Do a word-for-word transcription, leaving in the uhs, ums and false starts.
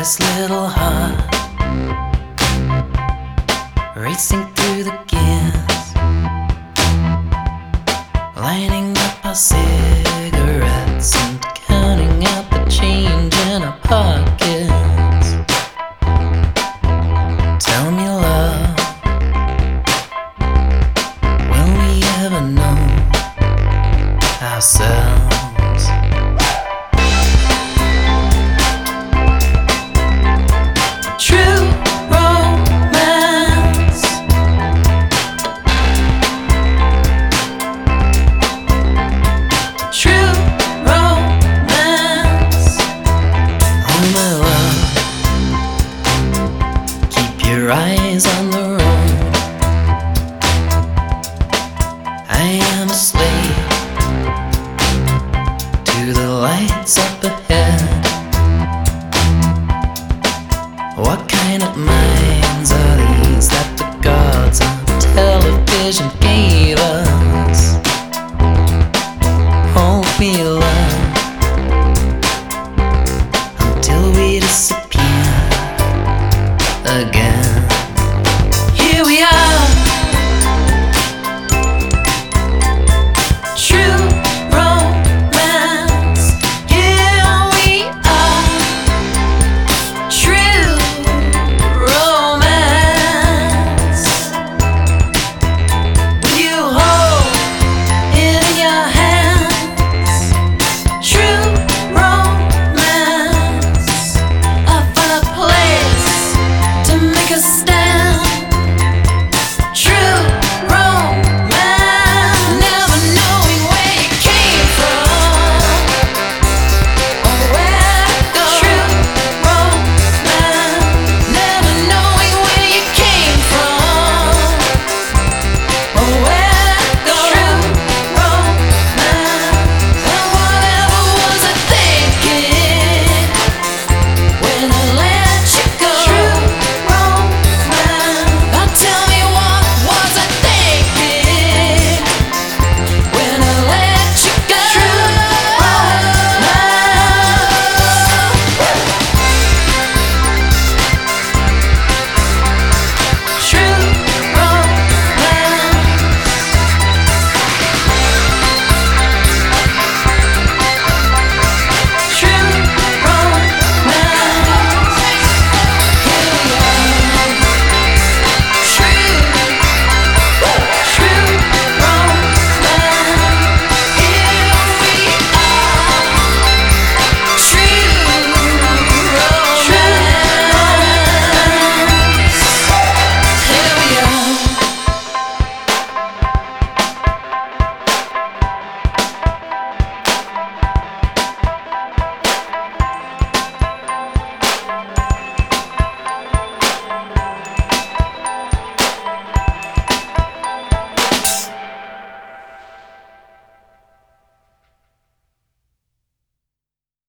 this little heart racing through the gears, lining up our cigarettes and counting out the change in our pockets. Tell me, love, will we ever know ourselves? Your eyes on the road. I am a slave to the lights up ahead.